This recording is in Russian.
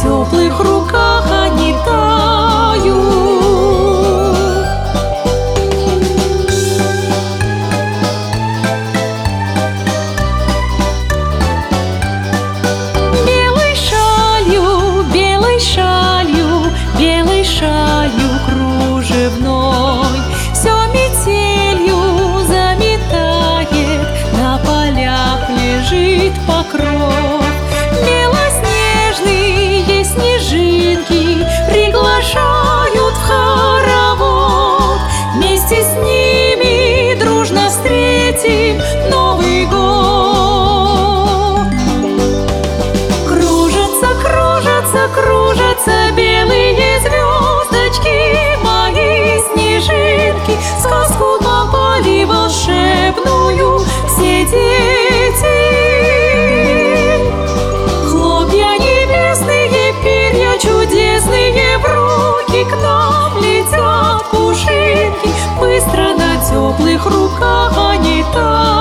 теплых руках они тают. Белой шалью кружевной все метелью заметает, на полях лежит покров. Белоснежные снежинки приглашают в хоровод. Вместе с ними дружно встретим Новый год. Кружатся белые звездочки, мои снежинки, сказку попали волшебную все дети. Хлопья небесные, перья чудесные, в руки к нам летят пушинки, быстро на теплых руках они тают.